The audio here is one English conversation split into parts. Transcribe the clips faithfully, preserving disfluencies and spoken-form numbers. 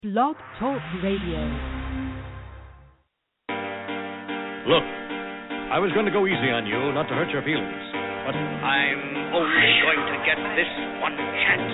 Blog Talk Radio. Look, I was going to go easy on you, not to hurt your feelings, but I'm only going to get this one chance.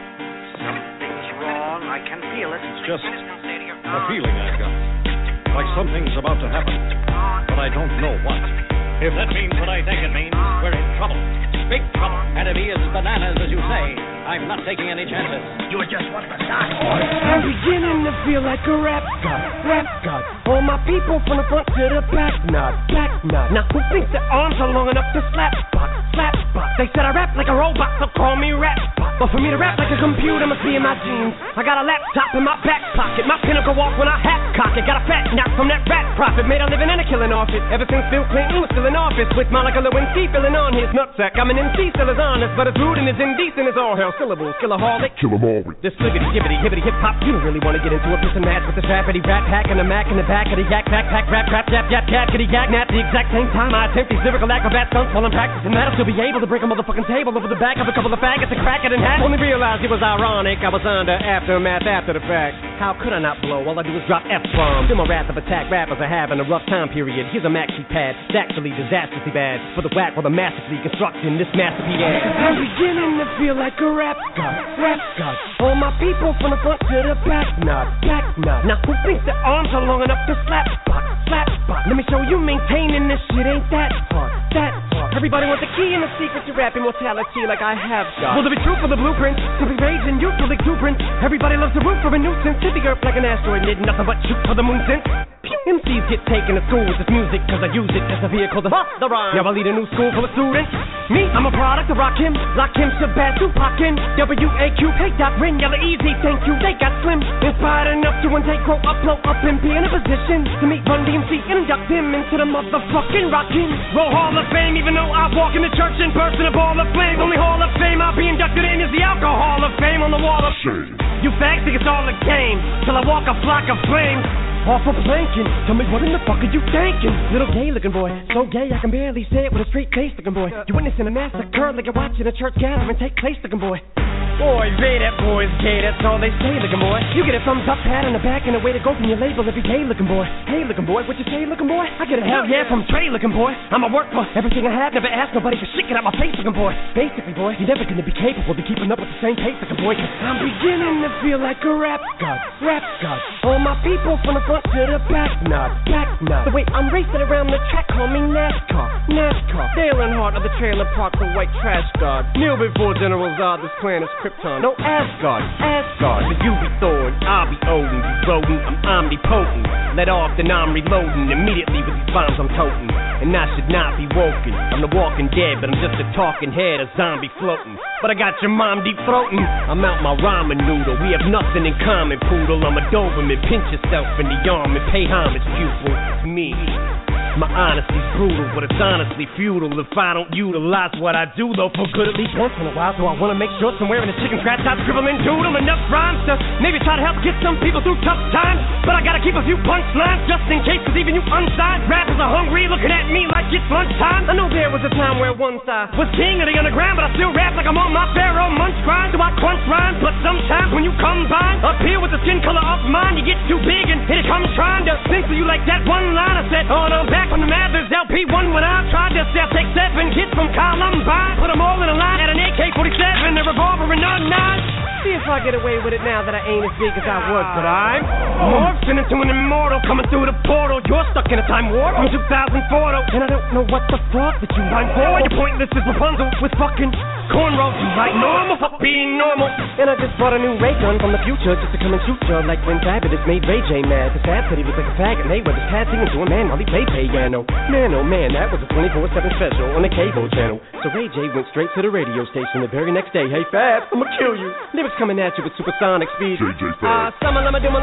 Something's wrong. I can feel it. it's just a feeling I've got. Like something's about to happen, but I don't know what. If that means what I think it means, we're in trouble. Big trouble. And if he is bananas, as you say, I'm not taking any chances. You're just one of the dark boys. I'm beginning to feel like a rap god, rap god. All my people from the front to the back, nod, back nod. Now who thinks their arms are long enough to slap box, slap box? They said I rap like a robot, so call me rap box. But for me to rap like a computer must be in my genes. I got a laptop in my back pocket, my pinnacle walk when I hat cock it. Got a fat knock from that rat profit, made a living and a killing off it. Ever since Bill Clinton was still in office, with Monica Lewinsky filling on his nutsack. I'm an M C, still as honest, but as rude and as indecent as all hell. Syllables, killaholic, kill 'em all with this fliggity, gibbity, hibbity, hip hop. You don't really want to get into a piss and match with the strappity rap pack and the mac in the back of the yak backpack, rap, rap, yap, yap, yap, kitty, yak, nap. The exact same time I attempt these lyrical acrobat stunts while I'm practicing that, I'll still be able to break a motherfucking table over the back of a couple of faggots and crack it in half. Only realized it was ironic, I was under aftermath after the fact. How could I not blow? All I do is drop F-bombs. In my wrath of attack, rappers are having a rough time period. Here's a maxi pad, it's actually disastrously bad. For the whack while the masterfully constructing this masterpiece. I'm beginning to feel like a rap god, rap god. All my people from the front to the back, nod, back nod. Now who thinks their arms are long enough to slap box, slap box? Let me show you maintaining this shit ain't that hard, that hard. Everybody wants the key and the secret to rap immortality like I have got. Will there be truth for the blueprint? Simply rage and youthful exuberance. Everybody loves to root for a nuisance. Hit the earth like an asteroid, did nothing but shoot for the moon since. M Cs get taken to school with this music, cause I use it as a vehicle to bust the rhyme. Now I lead a new school full of students. Me, I'm a product of Rakim, Lakim, Shabazz, Tupac-in, W A Q, K. Dot, Rin, Yella, Easy, thank you, they got slim. Inspired enough to one day grow up, blow up, and be in a position to meet Run D M C and induct him into the motherfucking Rockin' Roll Hall of Fame. Even though I walk in the church and burst in a ball of flames, only Hall of Fame I'll be inducted in is the Alcohol of Fame on the wall of shame. You fags think it's all a game, till I walk a flock of flames off a planking. Tell me what in the fuck are you thinking? Little gay looking boy, so gay I can barely say it with a straight face looking boy. You witnessing a massacre like you're watching a church gathering take place looking boy. Boy, Ray, that boy's gay, that's all they say looking boy. You get a thumbs up, pat on the back, and a way to go from your label every day looking boy. Hey looking boy, what you say looking boy? I get a hell yeah from Trey looking boy. I'ma work for everything I have, never ask nobody for shit, get out my face looking boy. Basically boy, you're never gonna be capable of keeping up with the same pace looking boy. I'm beginning to feel like a rap god, rap god. All my people from the front to the back, nod, back nod. The way I'm racing around the track, call me NASCAR, NASCAR. Dale Earnhardt of the trailer park, the white trash god. Kneel before General Zod, this planet's Krypton. No Asgard, Asgard. But you be Thor, I'll be Odin. You rodent, I'm omnipotent. Let off, then I'm reloading. Immediately with these bombs I'm toting. And I should not be woken. I'm the walking dead, but I'm just a talking head, a zombie floating. But I got your mom deep throating. I'm out my ramen noodle. We have nothing in common, poodle. I'm a Doberman. Pinch yourself in the arm and pay homage, pupil. It's me. My honesty's brutal, but it's honestly futile if I don't utilize what I do, though, for good at least once in a while. So I wanna make sure somewhere in the chicken scratch top scribbling doodle enough rhymes to maybe try to help get some people through tough times. But I gotta keep a few punchlines just in case, cause even you unsigned rappers are hungry, looking at me like it's lunchtime. I know there was a time where one side was king of the underground, but I still rap like I'm on my Pharaoh munch grind. So I crunch rhymes, but sometimes when you combine up here with the skin color of mine, you get too big and here it comes trying to censor you like that one line I said. Oh no, back on the Mathers L P one when I tried to sell, take seven kids from Columbine, put them all in a line at an A K forty-seven, a revolver and a nine. See if I get away with it now that I ain't as big as I was, but I'm morphing into an immortal coming through the portal. You're stuck in a time warp from two thousand four, though, and I don't know what the fuck that you rhyme for. You're pointless as Rapunzel with fucking cornrows. You like normal, fuck being normal. And I just bought a new ray gun from the future just to come and shoot you like when Fabulous made Ray J mad. The Fab said he was like a faggot, and they were just passing into a man while he played piano. Man, oh man, that was a twenty-four seven special on the cable channel. So Ray J went straight to the radio station the very next day. Hey Fab, I'ma kill you. Lyrics coming at you with supersonic speed. J J Ah, uh, some of them are doing them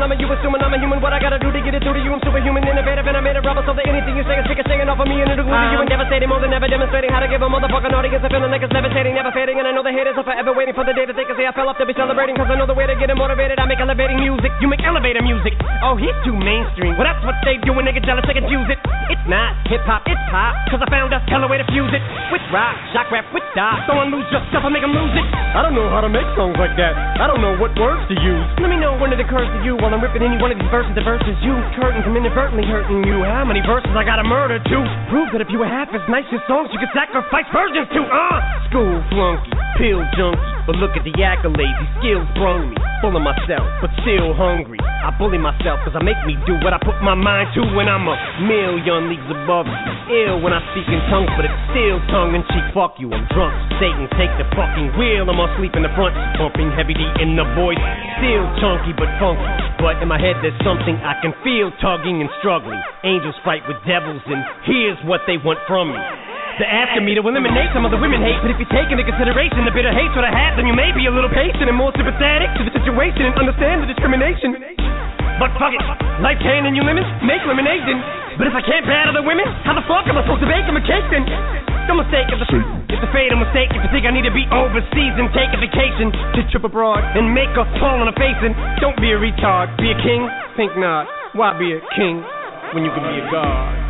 I'm a you assuming I'm a human. What I gotta do to get it through to you? I'm superhuman, innovative, and I made a rubber so that anything you say is ricocheting off of me and it'll glue to you and devastating more than ever demonstrating how to give a motherfucking audience a feeling like it's levitating, never fading. And I know the haters are forever waiting for the day that they can say I fell off to be celebrating. Cause I know the way to get it motivated. I make elevating music, you make elevator music. Oh, he's too mainstream. Well, that's what they do when they get jealous, they can use it. It's not hip-hop, it's pop. Cause I found a hella way to fuse it. With rock, shock rap, with dot. Don't lose yourself, I make them lose it. I don't know how to make songs like that. I don't know what words to use. Let me know when it occurs to you while I'm ripping any one of these verses. The verses you curtains, I'm inadvertently hurting you. How many verses I gotta murder to prove that if you were half as nice as songs you could sacrifice virgins to? Uh, school flunky, pill junkie. But look at the accolades, these skills brung me. Full of myself, but still hungry. I bully myself cause I make me do what I put my mind to when I'm a million leagues above you. Ill when I speak in tongues, but it's still tongue in cheek. Fuck you, I'm drunk. Satan, take the fucking wheel. I'm asleep in the front, pumping heavy D in the voice. Still chunky but funky. But in my head there's something I can feel tugging and struggling. Angels fight with devils and here's what they want from me. They're asking me to eliminate some of the women hate, but if you take into consideration the bitter hatred I have, then you may be a little patient and more sympathetic to the situation and understand the discrimination. But fuck it, life handing you lemons, make lemonade then. But if I can't battle the women, how the fuck am I supposed to bake them a cake then? Don't mistake if the it's a fatal mistake if you think I need to be overseas and take a vacation to trip abroad and make a fall on a face and don't be a retard, be a king, think not. Why be a king when you can be a god?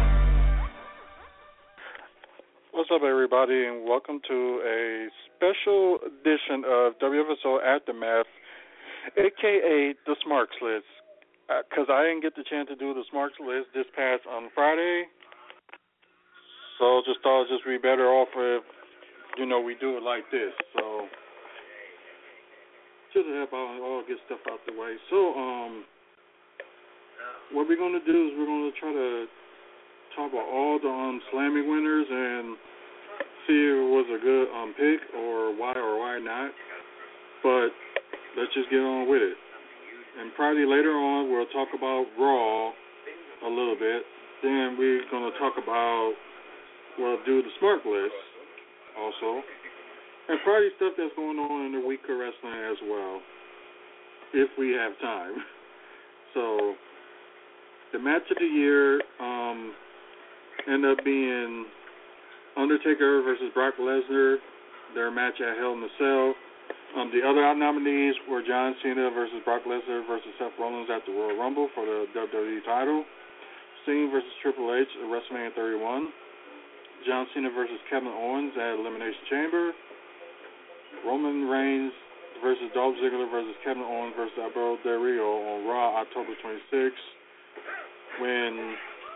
What's up, everybody, and welcome to a special edition of W F S O Aftermath, a k a the Smarks List, because uh, I didn't get the chance to do the Smarks List this past on Friday, so just thought it'd just be better off if, you know, we do it like this, so just to help out and all get stuff out the way. So, um, what we're going to do is we're going to try to talk about all the um, Slammy winners and see if it was a good um, pick or why or why not. But let's just get on with it. And probably later on we'll talk about Raw a little bit. Then we're going to talk about, well, do the Smart List also. And probably stuff that's going on in the week of wrestling as well, if we have time. So the match of the year um, ended up being Undertaker versus Brock Lesnar, their match at Hell in a Cell. Um, the other nominees were John Cena versus Brock Lesnar versus Seth Rollins at the Royal Rumble for the W W E title. Sting versus Triple H at WrestleMania thirty-one. John Cena versus Kevin Owens at Elimination Chamber. Roman Reigns versus Dolph Ziggler versus Kevin Owens versus Alberto Del Rio on Raw October twenty-sixth. When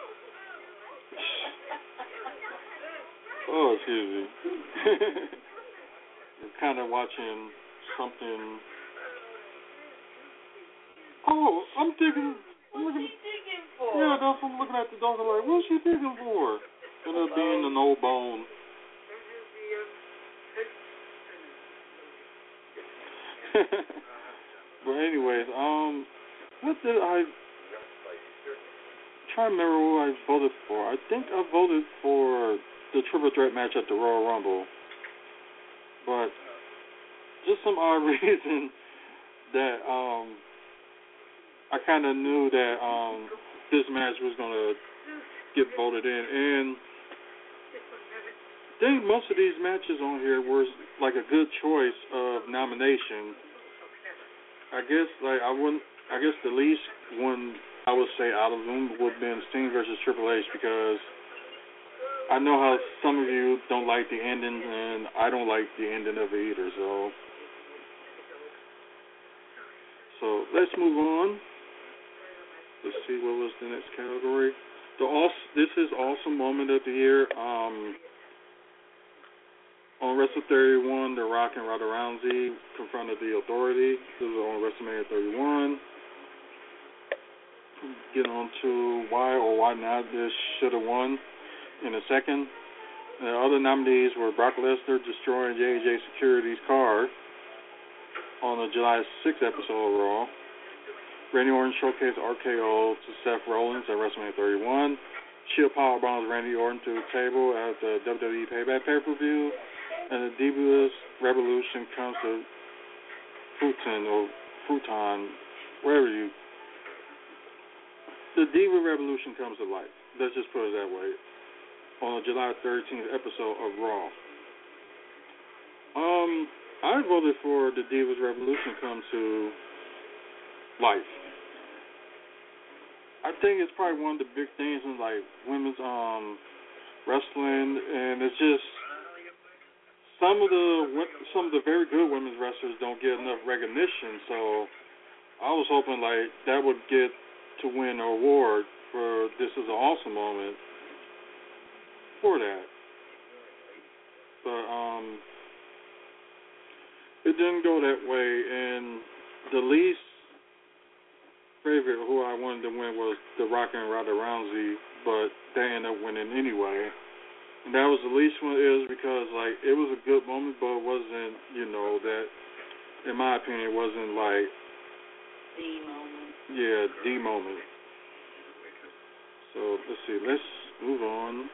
oh, excuse me. We're kind of watching something. Oh, I'm digging. I'm looking, What's she digging for? Yeah, that's what I'm looking at the dog. I'm like, what's she digging for? Ended up being an old bone. But anyways, um, what did I? Try to remember who I voted for. I think I voted for the triple threat match at the Royal Rumble, but just some odd reason that um I kind of knew that um this match was gonna get voted in, and I think most of these matches on here were like a good choice of nomination. I guess like I wouldn't. I guess the least one I would say out of them would have been Sting versus Triple H, because I know how some of you don't like the ending, and I don't like the ending of it either. So, so let's move on. Let's see what was the next category. The awesome, this is awesome moment of the year. Um, on Wrestle thirty-one, The Rock and Ronda Rousey confronted the Authority. This is on WrestleMania thirty-one. Get on to why or why not this should have won in a second. The other nominees were Brock Lesnar destroying J J Security's car on the July sixth episode of Raw. Randy Orton showcased R K O to Seth Rollins at WrestleMania thirty-one. Shield powerbombs Randy Orton to the table at the W W E Payback pay-per-view. And the Divas Revolution comes to Futon or Futon, wherever you the Diva Revolution comes to life. Let's just put it that way. On the July thirteenth episode of Raw. Um, I voted for the Divas Revolution come to life. I think it's probably one of the big things in like women's um wrestling, and it's just some of the some of the very good women's wrestlers don't get enough recognition. So I was hoping like that would get to win an award for This Is an Awesome Moment for that. But um, it didn't go that way, and the least favorite who I wanted to win was The Rock and Ronda Rousey, but they ended up winning anyway. And that was the least one is because like it was a good moment, but it wasn't, you know, that in my opinion it wasn't like the moment. Yeah, the moment. So let's see, let's move on.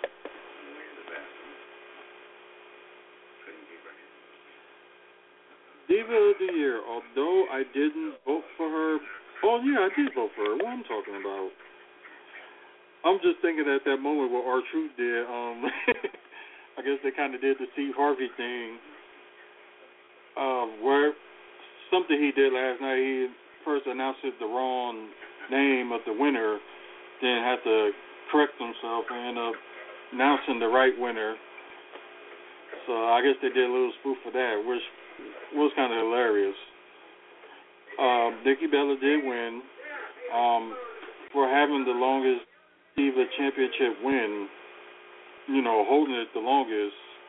Diva of the Year, although I didn't vote for her. Oh, yeah, I did vote for her. What am I talking about? I'm just thinking at that moment what R-Truth did. Um, I guess they kind of did the Steve Harvey thing. Uh, where something he did last night, he first announced the wrong name of the winner, then had to correct himself and end up announcing the right winner. So I guess they did a little spoof for that, which was kind of hilarious. Um, Nikki Bella did win um, for having the longest Diva Championship win, you know, holding it the longest.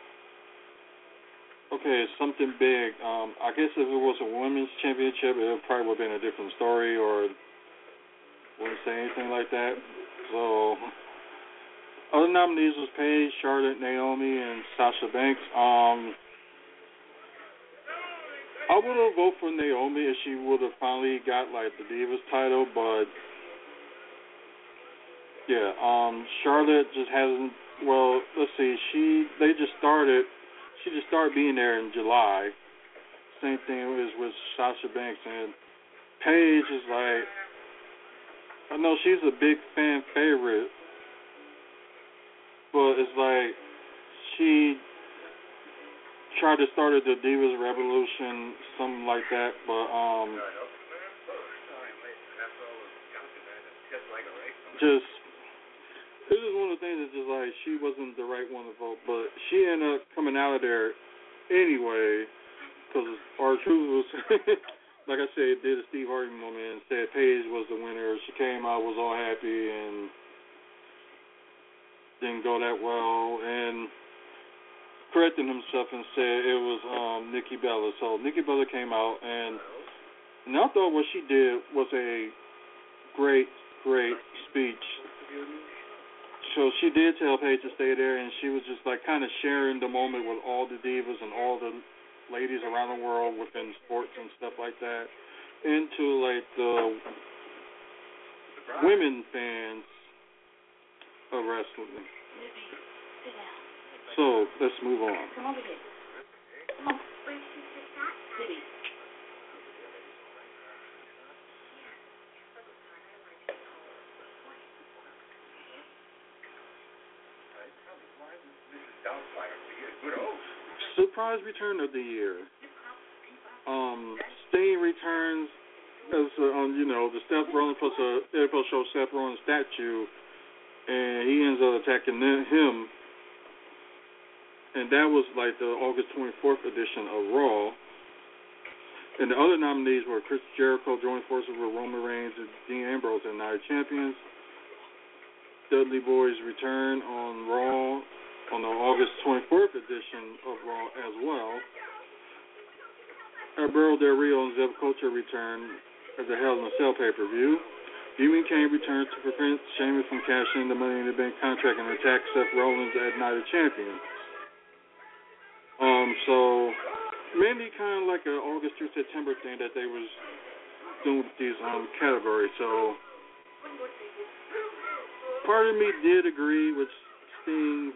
Okay, it's something big. Um, I guess if it was a women's championship, it probably would have been a different story or wouldn't say anything like that. So, other nominees was Paige, Charlotte, Naomi, and Sasha Banks. Um, I would have voted for Naomi if she would have finally got like the Divas title, but yeah, um, Charlotte just hasn't. Well, let's see, she they just started. She just started being there in July. Same thing is with Sasha Banks, and Paige is like, I know she's a big fan favorite, but it's like she tried to start the Divas Revolution, something like that, but um, just this is one of the things that's just like she wasn't the right one to vote, but she ended up coming out of there anyway because R-Truth was, like I said, did a Steve Harvey moment and said Paige was the winner. She came out, was all happy, and didn't go that well, and corrected himself and said it was um, Nikki Bella. So Nikki Bella came out, and, and I thought what she did was a great, great speech. So she did tell Paige to stay there, and she was just like kind of sharing the moment with all the divas and all the ladies around the world within sports and stuff like that, into like the women fans of wrestling. So, let's move on. Come over here. Come on. Where's Libby? Surprise return of the year. Um, Sting returns as uh, um, you know, the Seth Rollins plus a N F L show Seth Rollins statue, and he ends up attacking him. And that was like the August twenty-fourth edition of Raw. And the other nominees were Chris Jericho joined forces with Roman Reigns and Dean Ambrose and Night Champions. Dudley Boy's return on Raw on the August twenty-fourth edition of Raw as well. Alberto Del Rio and Zev Culture return as a Hell in a Cell pay-per-view. Demon Kane returns to prevent Sheamus from cashing in the Money in the Bank contract and attack Seth Rollins at Night of Champions. Um, so mainly kind of like an August through September thing that they was doing with these um categories. So part of me did agree with Sting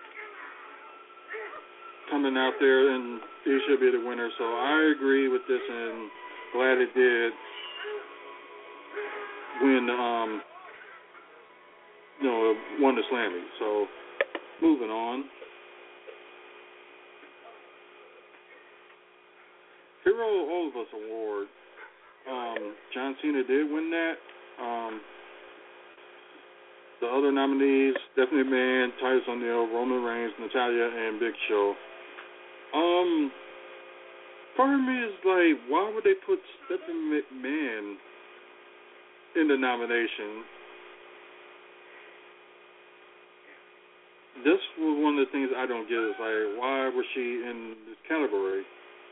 coming out there and he should be the winner. So I agree with this and glad it did win um you know, won the Slammy. So, moving on. Hero All of Us Award. Um, John Cena did win that. Um, the other nominees, Stephanie McMahon, Titus O'Neil, Roman Reigns, Natalya, and Big Show. Um, part of me is like, why would they put Stephanie McMahon in the nomination? This was one of the things I don't get. Is like, why was she in this category?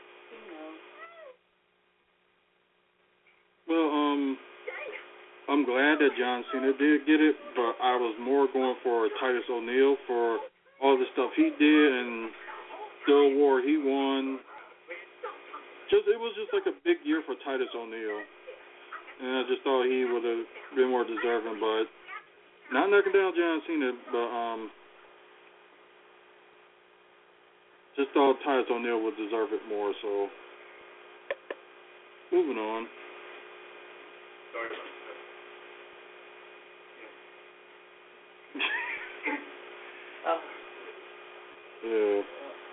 Well, um, I'm glad that John Cena did get it, but I was more going for Titus O'Neil for all the stuff he did and the award he won. Just it was just like a big year for Titus O'Neil, and I just thought he would have been more deserving. But not knocking down John Cena, but um, just thought Titus O'Neil would deserve it more. So moving on. Yeah.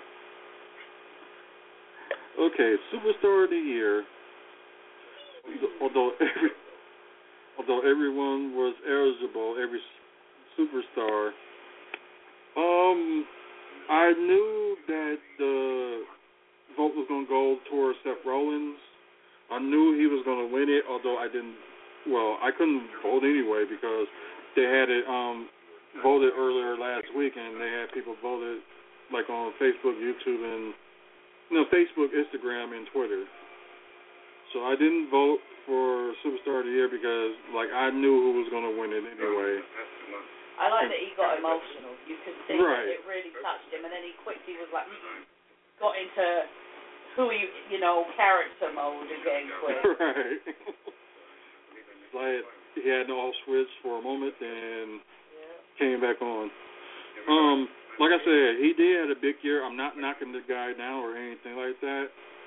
Okay, Superstar of the Year. Although every, although everyone was eligible, every superstar. Um, I knew that the vote was going to go towards Seth Rollins. I knew he was going to win it, although I didn't. Well, I couldn't vote anyway because they had it um, voted earlier last week, and they had people voted like on Facebook, YouTube, and no Facebook, Instagram, and Twitter. So I didn't vote for Superstar of the Year because, like, I knew who was going to win it anyway. I like that he got emotional. You could see right. that it really touched him, and then he quickly was like, mm-mm, got into who he, you know, character mode again quick. Right. Like, he had an off switch for a moment and yeah. came back on. Um, like I said, he did have a big year. I'm not knocking the guy down or anything like that.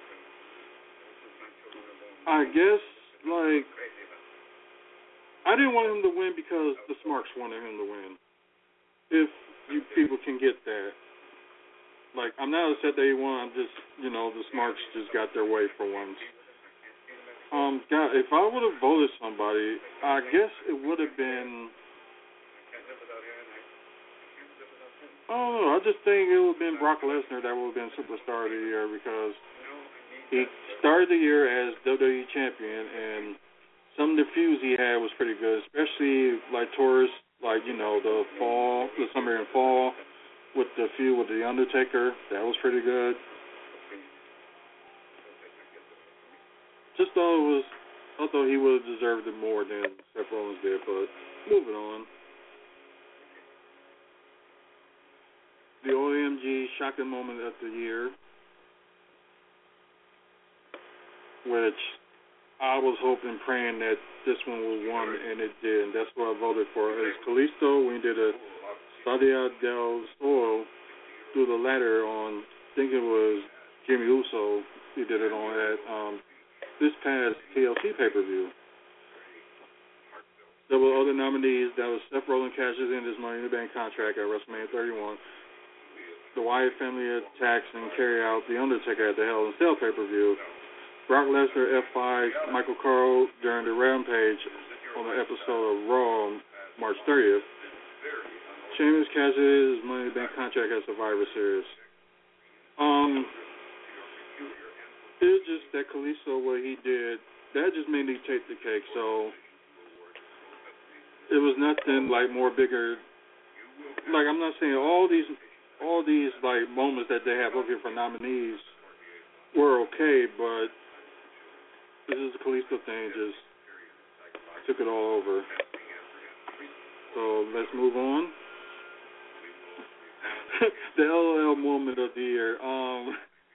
I guess, like, I didn't want him to win because the Smarks wanted him to win. If you people can get that. Like, I'm not upset that he won. I'm just, you know, the Smarks just got their way for once. Um, God, if I would have voted somebody, I guess it would have been, I don't know, I just think it would have been Brock Lesnar that would have been Superstar of the Year because he started the year as W W E Champion, and some of the feuds he had was pretty good, especially like towards, like, you know, the fall, the summer and fall with the feud with The Undertaker. That was pretty good. Just thought it was, I thought he would have deserved it more than Seth Rollins did, but moving on. The O M G Shocking Moment of the Year, which I was hoping, praying that this one was won, and it did, and that's what I voted for. It's Kalisto. We did a Stadia del Sol through the ladder on, I think it was Jimmy Uso. He did it on that um, this past T L C pay-per-view. There were other nominees. That was Seth Rollins cashes in his Money in the Bank contract at WrestleMania thirty-one. The Wyatt family attacks and carry out The Undertaker at the Hell in a Cell pay-per-view. Brock Lesnar F five Michael Cole during the Rampage on the episode of Raw on March thirtieth. Sheamus cashes his Money in the Bank contract at Survivor Series. Um, it was just that Kalisto, what he did, that just made me take the cake. So it was nothing like more bigger. Like, I'm not saying all these, all these like moments that they have up here for nominees were okay, but this is the Kalisto thing, just took it all over. So let's move on. The L O L moment of the year. Um,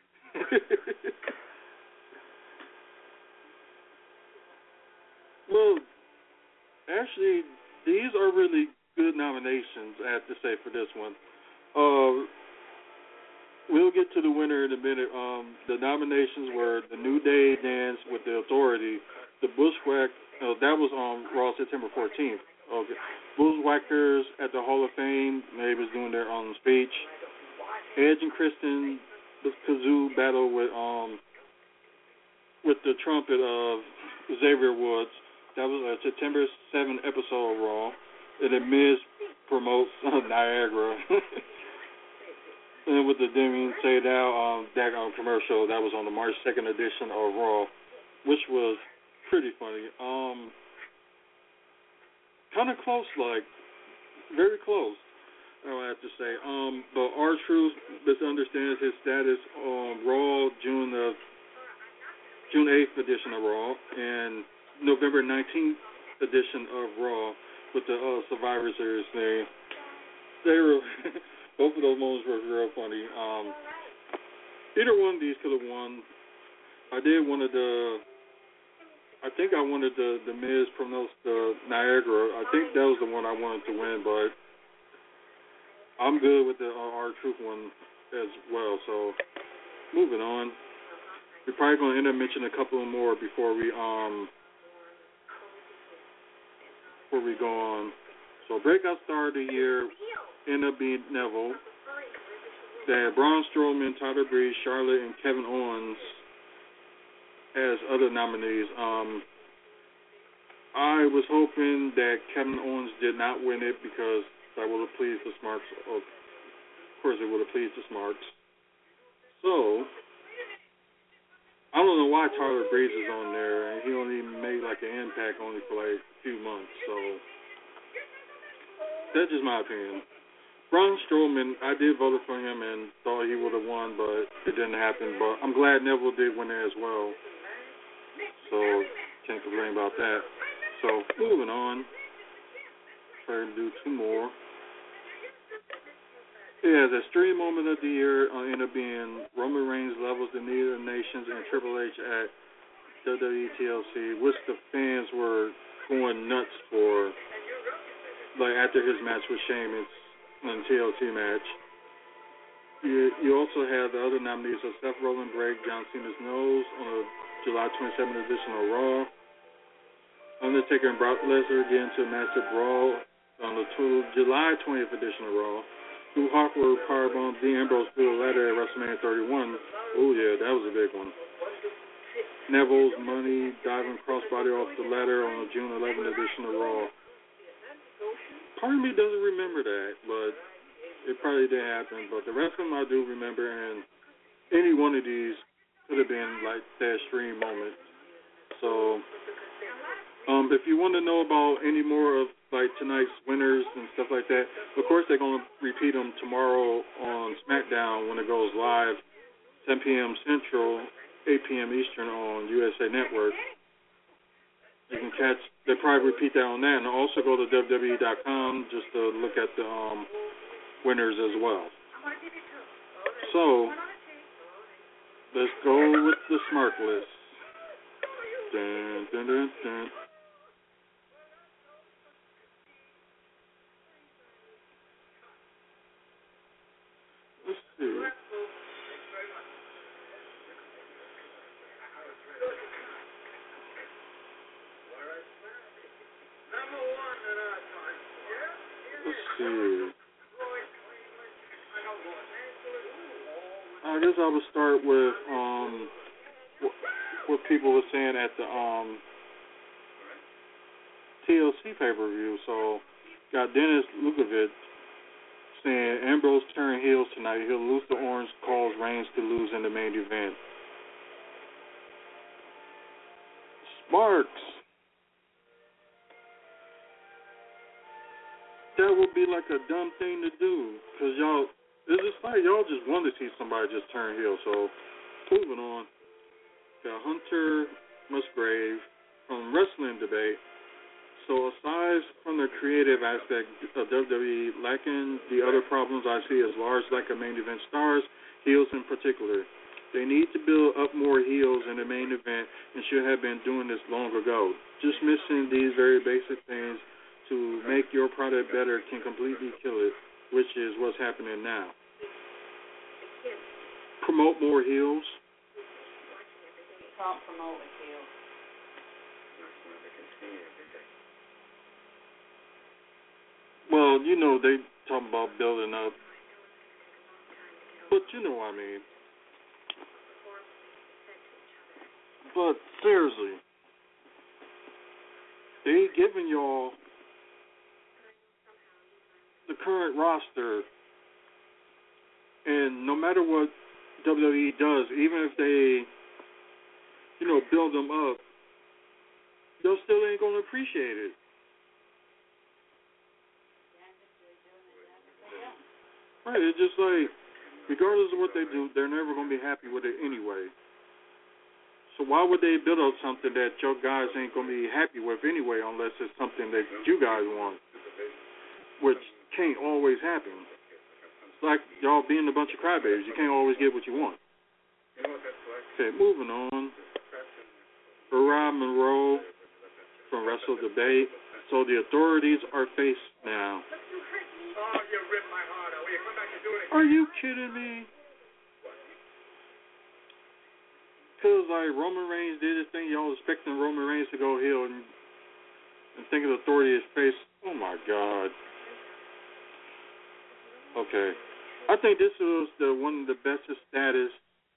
well, actually, these are really good nominations, I have to say, for this one. Uh, we'll get to the winner in a minute. Um, the nominations were the New Day Dance with the Authority, the Bushwhack, uh, that was on Raw September fourteenth. Okay. Bushwhackers at the Hall of Fame. They was doing their own speech. Edge and Kristen the kazoo battle with um with the trumpet of Xavier Woods. That was a September seventh episode of Raw. And then Miz promotes uh, Niagara. And with the Demi Say Now um, that um, commercial, that was on the March second edition of Raw, which was pretty funny. Um, kind of close, like, very close, I would have to say. Um, but R-Truth misunderstands his status on Raw, June of June eighth edition of Raw, and November nineteenth edition of Raw with the uh, Survivor Series thing. They were... Both of those moments were real funny. Um, either one of these could have won. I did wanted the. I think I wanted the the Miz promotes the Niagara. I think that was the one I wanted to win, but I'm good with the uh, R-Truth one as well. So moving on, we're probably going to end up mentioning a couple more before we um before we go on. So breakout star of the year ended up being Neville. They had Braun Strowman, Tyler Breeze, Charlotte, and Kevin Owens as other nominees. Um, I was hoping that Kevin Owens did not win it because that would have pleased the Smarks. Of course, it would have pleased the Smarks. So, I don't know why Tyler Breeze is on there, and he only made like an impact only for like a few months. So, that's just my opinion. Braun Strowman, I did vote for him and thought he would have won, but it didn't happen. But I'm glad Neville did win it as well. So, can't complain about that. So, moving on. Try to do two more. Yeah, the stream moment of the year uh, ended up being Roman Reigns levels the League of Nations and Triple H at W W E T L C, which the fans were going nuts for, like after his match with Sheamus on T L C match. You, you also have the other nominees of Seth Rollins break John Cena's nose on the July twenty-seventh edition of Raw. Undertaker and Brock Lesnar get into a massive brawl on the July twentieth edition of Raw. Drew Hawkwood powerbomb Dean Ambrose through the ladder at WrestleMania thirty-one. Oh yeah, that was a big one. Neville's money diving crossbody off the ladder on the June eleventh edition of Raw. Part of me doesn't remember that, but it probably did happen. But the rest of them I do remember, and any one of these could have been like that stream moment. So, um, if you want to know about any more of like tonight's winners and stuff like that, of course they're going to repeat them tomorrow on SmackDown when it goes live, ten p.m. Central, eight p.m. Eastern on U S A Network. You can catch, they probably repeat that on that, and also go to W W E dot com just to look at the um, winners as well. So, let's go with the Smart List. Dun, dun, dun, dun. Let's see. Let's see. I guess I would start with um what people were saying at the um T L C pay-per-view. So, got Dennis Lukovic saying Ambrose turn heels tonight. He'll lose the orange, cause Reigns to lose in the main event. Sparks. That would be like a dumb thing to do, because y'all, it's just like y'all just want to see somebody just turn heel. So, moving on. Got Hunter Musgrave from Wrestling Debate. So, aside from the creative aspect of W W E lacking the other problems I see as large lack of main event stars, heels in particular. They need to build up more heels in the main event and should have been doing this long ago. Just missing these very basic things to make your product better can completely kill it, which is what's happening now. Promote more heels. You can't promote a heel. Well, you know, they talking about building up. But you know what I mean. But seriously, they giving y'all the current roster, and no matter what W W E does, even if they, you know, build them up, they still ain't gonna appreciate it. Right, it's just like, regardless of what they do, they're never going to be happy with it anyway. So why would they build up something that your guys ain't going to be happy with anyway, unless it's something that you guys want, which can't always happen. It's like y'all being a bunch of crybabies. You can't always get what you want. Okay, moving on. Uriah Monroe from Wrestle Debate. So the authorities are faced now. Are you kidding me? Feels like Roman Reigns did his thing. Y'all expecting Roman Reigns to go heel and, and thinking the authority is faced. Oh my God. Okay. I think this was the one of the best status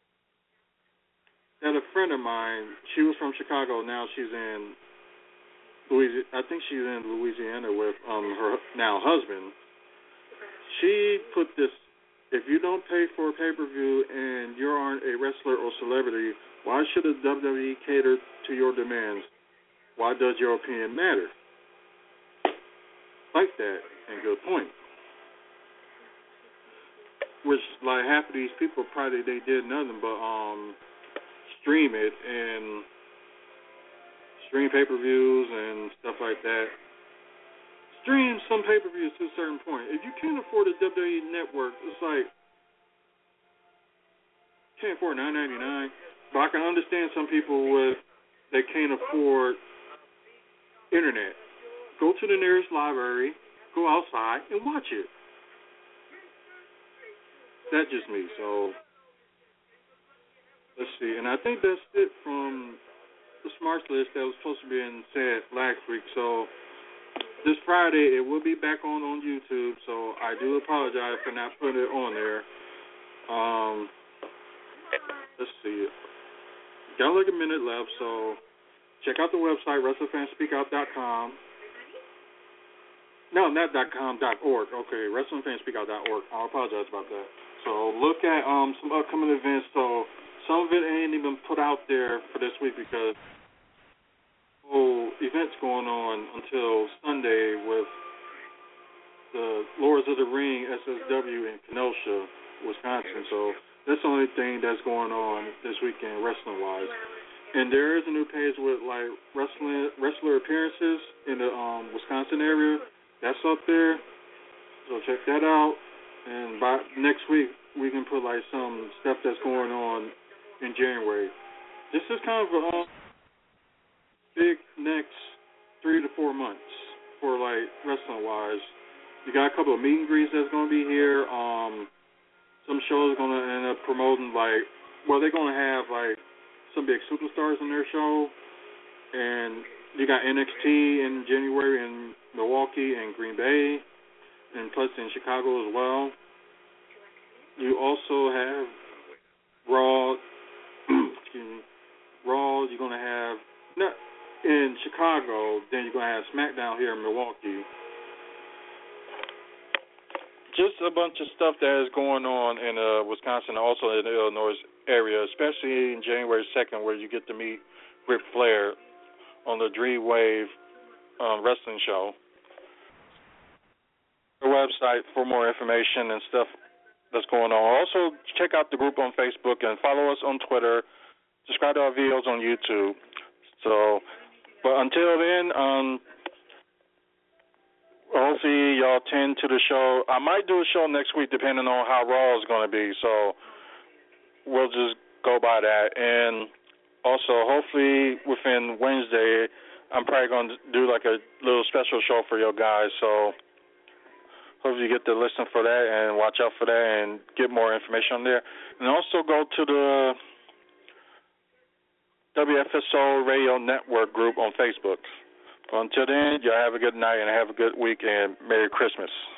that a friend of mine, she was from Chicago, now she's in Louisiana. I think she's in Louisiana with um her now husband. She put this: if you don't pay for a pay-per-view and you aren't a wrestler or celebrity, why should the W W E cater to your demands? Why does your opinion matter? Like that, and good point. Which, like, half of these people probably, they did nothing but um stream it and stream pay-per-views and stuff like that. Stream some pay-per-views to a certain point. If you can't afford a W W E network, it's like, can't afford nine ninety-nine. But I can understand some people with, they can't afford internet. Go to the nearest library, go outside, and watch it. That's just me. So, let's see. And I think that's it from the Smarts List that was supposed to be in said last week. So, this Friday, it will be back on on YouTube, so I do apologize for not putting it on there. Um, let's see. Got like a minute left, so check out the website, wrestling fans speak out dot com. No, not .com, .org. Okay, wrestling fans speak out dot org. I apologize about that. So look at um some upcoming events. So some of it ain't even put out there for this week because oh, events going on until Sunday with the Lords of the Ring S S W in Kenosha, Wisconsin. So that's the only thing that's going on this weekend wrestling-wise. And there is a new page with like wrestling wrestler appearances in the um, Wisconsin area. That's up there. So check that out. And by next week we can put like some stuff that's going on in January. This is kind of a um, big next three to four months for like wrestling wise. You got a couple of meet and greets that's gonna be here. Um, some shows are gonna end up promoting like, well, they're gonna have like some big superstars in their show, and you got N X T in January in Milwaukee and Green Bay, and plus in Chicago as well. You also have Raw. excuse me, Raw. You're gonna have no. In Chicago, then you're going to have SmackDown here in Milwaukee. Just a bunch of stuff that is going on in uh, Wisconsin and also in the Illinois area, especially in January second, where you get to meet Ric Flair on the Dream Wave um, wrestling show. The website for more information and stuff that's going on. Also, check out the group on Facebook and follow us on Twitter. Subscribe to our videos on YouTube. So... But until then, um, hopefully y'all tend to the show. I might do a show next week depending on how Raw is going to be. So we'll just go by that. And also, hopefully within Wednesday, I'm probably going to do like a little special show for your guys. So hopefully you get to listen for that and watch out for that and get more information on there. And also go to the W F S O Radio Network group on Facebook. Well, until then, y'all have a good night and have a good week and Merry Christmas.